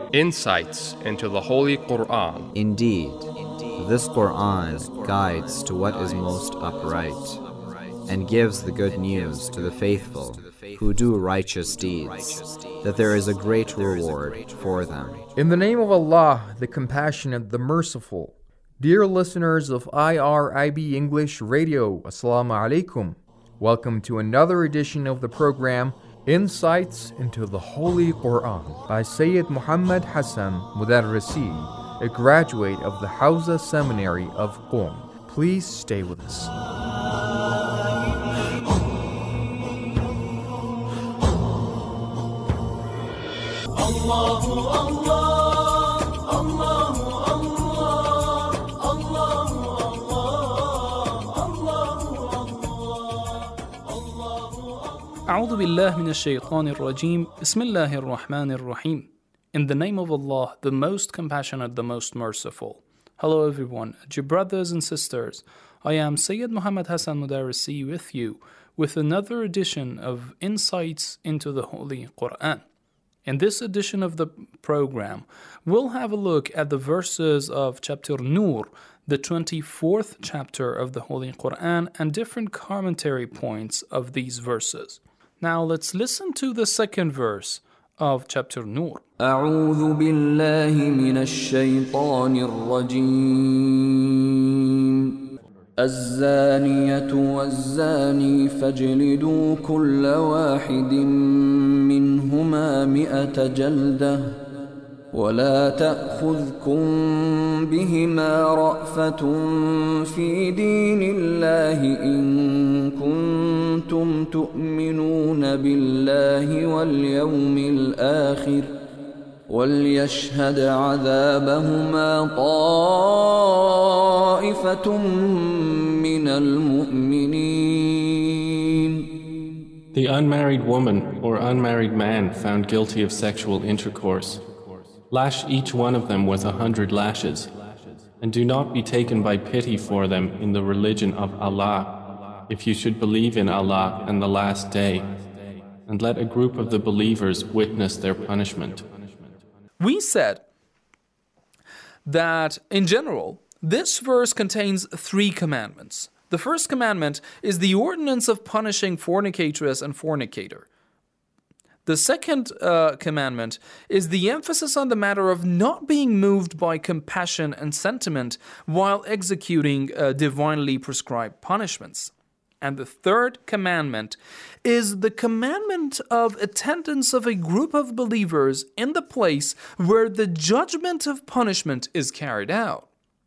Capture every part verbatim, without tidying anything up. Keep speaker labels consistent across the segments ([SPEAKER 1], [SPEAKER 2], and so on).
[SPEAKER 1] Insights into the Holy Quran.
[SPEAKER 2] Indeed, this Quran guides to what is most upright, and gives the good news to the faithful who do righteous deeds, that there is a great reward for them.
[SPEAKER 3] In the name of Allah, the Compassionate, the Merciful. Dear listeners of I R I B English Radio, Assalamu alaikum. Welcome to another edition of the program, Insights into the Holy Quran, by Sayyid Muhammad Hassan Mudarrisi, a graduate of the Hawza Seminary of Qom. Please stay with us. Allahu Allah, Allahu Allah, Allahu
[SPEAKER 4] أعوذ بالله من الشيطان الرجيم بسم الله الرحمن الرحيم. In the name of Allah, the most compassionate, the most merciful. Hello everyone, dear brothers and sisters. I am Sayyid Muhammad Hassan Mudarrisi with you with another edition of Insights into the Holy Quran. In this edition of the program, we'll have a look at the verses of chapter Nur, the twenty-fourth chapter of the Holy Quran, and different commentary points of these verses. Now let's listen to the second verse of chapter Nur.
[SPEAKER 5] أعوذ بالله من الشيطان الرجيم الزانية والزاني فاجلدوا كل واحد منهما مئة جلدة ولا تأخذكم بهما رأفة في دين الله إن كنتم تؤمنون بالله واليوم الآخر وليشهد عذابهما طائفة من المؤمنين.
[SPEAKER 6] The unmarried woman or unmarried man found guilty of sexual intercourse, lash each one of them with a hundred lashes, and do not be taken by pity for them in the religion of Allah, if you should believe in Allah and the last day, and let a group of the believers witness their punishment.
[SPEAKER 4] We said that, in general, this verse contains three commandments. The first commandment is the ordinance of punishing fornicatress and fornicator. The second uh, commandment is the emphasis on the matter of not being moved by compassion and sentiment while executing uh, divinely prescribed punishments. And the third commandment is the commandment of attendance of a group of believers in the place where the judgment of punishment is carried out.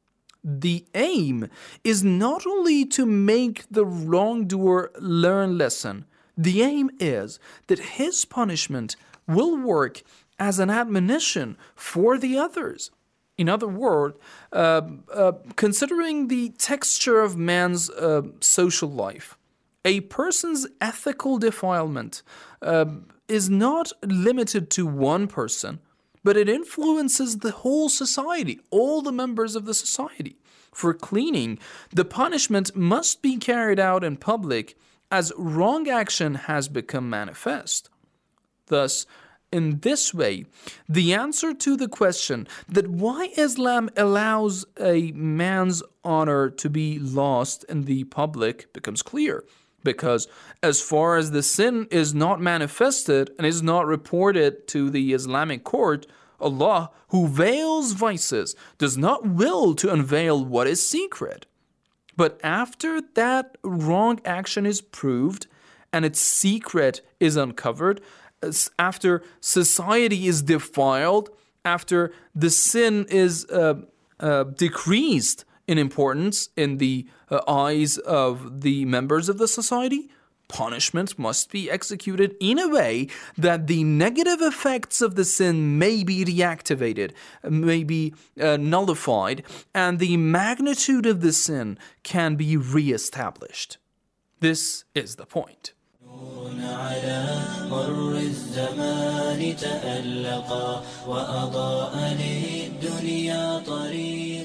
[SPEAKER 4] The aim is not only to make the wrongdoer learn lesson. The aim is that his punishment will work as an admonition for the others. In other words, uh, uh, considering the texture of man's uh, social life, a person's ethical defilement uh, is not limited to one person, but it influences the whole society, all the members of the society. For cleaning, the punishment must be carried out in public as wrong action has become manifest. Thus, in this way, the answer to the question that why Islam allows a man's honor to be lost in the public becomes clear. Because as far as the sin is not manifested and is not reported to the Islamic court, Allah, who veils vices, does not will to unveil what is secret. But after that wrong action is proved and its secret is uncovered, after society is defiled, after the sin is uh, uh, decreased in importance in the uh, eyes of the members of the society, punishment must be executed in a way that the negative effects of the sin may be reactivated, may be uh, nullified, and the magnitude of the sin can be re-established. This is the point.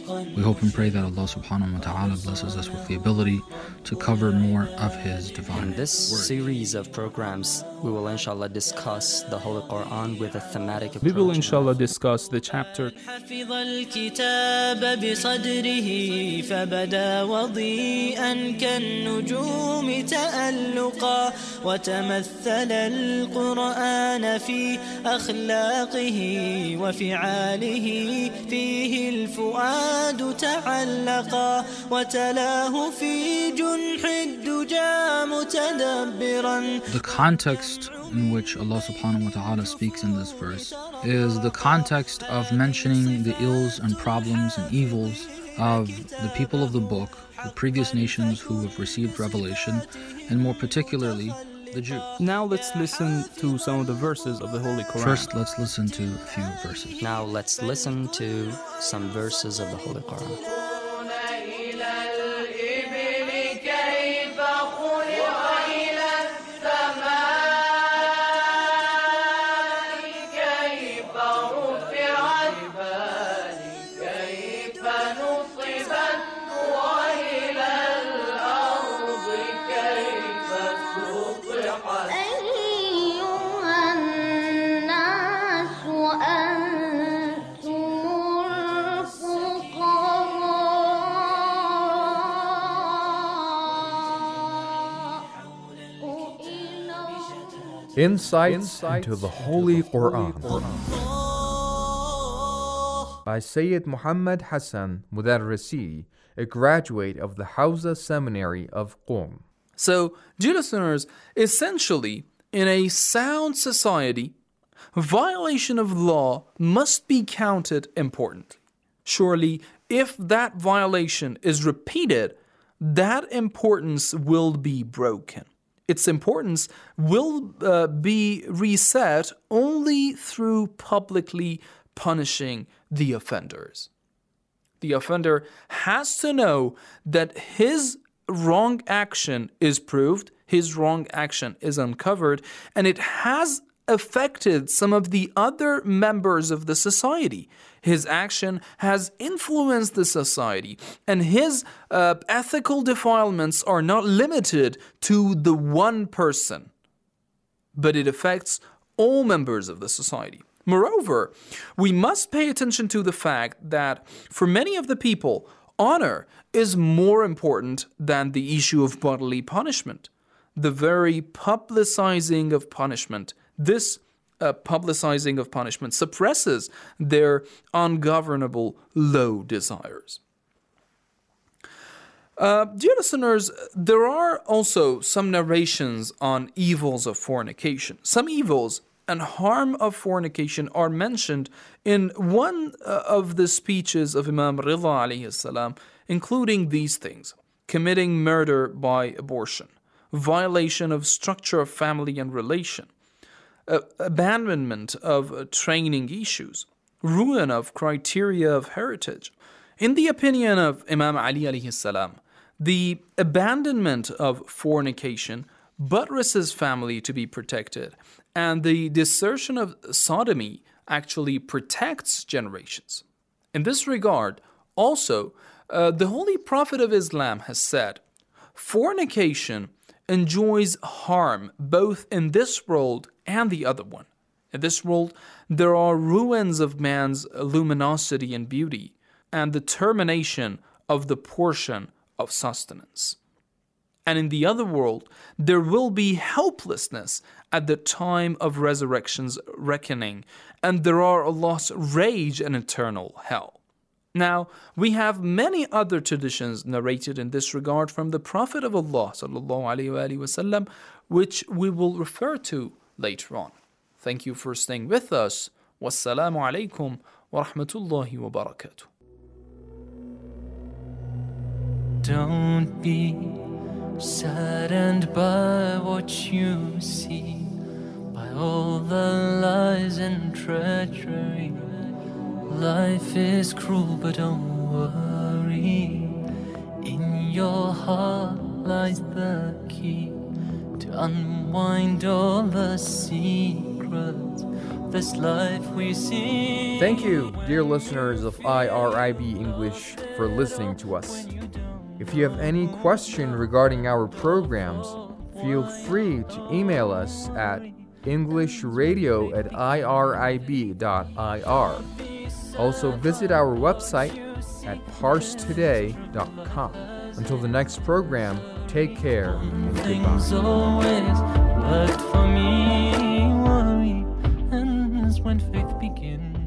[SPEAKER 7] We hope and pray that Allah subhanahu wa ta'ala blesses us with the ability to cover more of His divine
[SPEAKER 8] In this
[SPEAKER 7] word.
[SPEAKER 8] series of programs, we will inshallah discuss the Holy Quran with a thematic approach.
[SPEAKER 9] We will inshallah discuss the chapter
[SPEAKER 10] حفظ الكتاب بصدره فبدا وضيئا كالنجوم تألقا وتمثل القرآن في أخلاقه وفعاله فيه الفؤاد تعلقا وتلاه في جنح الدجى متدبرا.
[SPEAKER 7] The context in which Allah subhanahu wa ta'ala speaks in this verse is the context of mentioning the ills and problems and evils of the people of the book, the previous nations who have received revelation, and more particularly the Jews.
[SPEAKER 9] Now let's listen to some of the verses of the Holy Quran.
[SPEAKER 7] First, let's listen to a few verses.
[SPEAKER 8] Now let's listen to some verses of the Holy Quran.
[SPEAKER 3] Insights into the Holy Quran by Sayyid Muhammad Hassan Mudarrisi, a graduate of the Hawza Seminary of Qom.
[SPEAKER 4] So, dear listeners, essentially, in a sound society, violation of law must be counted important. Surely, if that violation is repeated, that importance will be broken. Its importance will uh, be reset only through publicly punishing the offenders. The offender has to know that his wrong action is proved, his wrong action is uncovered, and it has affected some of the other members of the society. His action has influenced the society, and his uh, ethical defilements are not limited to the one person, but it affects all members of the society. Moreover, we must pay attention to the fact that for many of the people, honor is more important than the issue of bodily punishment. The very publicizing of punishment, this uh, publicizing of punishment suppresses their ungovernable low desires. Uh, dear listeners, there are also some narrations on evils of fornication. Some evils and harm of fornication are mentioned in one uh, of the speeches of Imam Rida alayhi salam, including these things: committing murder by abortion, violation of structure of family and relation, uh, abandonment of uh, training issues, ruin of criteria of heritage. In the opinion of Imam Ali alayhi salam, the abandonment of fornication buttresses family to be protected, and the desertion of sodomy actually protects generations. In this regard, also, uh, the Holy Prophet of Islam has said, fornication enjoys harm both in this world and the other one. In this world, there are ruins of man's luminosity and beauty, and the termination of the portion of sustenance. And in the other world, there will be helplessness at the time of resurrection's reckoning, and there are Allah's rage and eternal hell. Now, we have many other traditions narrated in this regard from the Prophet of Allah sallallahu alaihi wasallam, which we will refer to later on. Thank you for staying with us. Wassalamu alaikum wa rahmatullahi wa barakatuh.
[SPEAKER 10] Don't be saddened by what you see, by all the lies and treachery. Life is cruel, but don't worry. In your heart lies the key to unwind all the secrets this life we see.
[SPEAKER 3] Thank you, dear listeners of I R I B English, for listening to us. If you have any question regarding our programs, feel free to email us at englishradio at irib dot I R. Also visit our website at parse today dot com. Until the next program, take care and
[SPEAKER 10] Things
[SPEAKER 3] goodbye.
[SPEAKER 10] always worked for me. Worry ends when faith begins.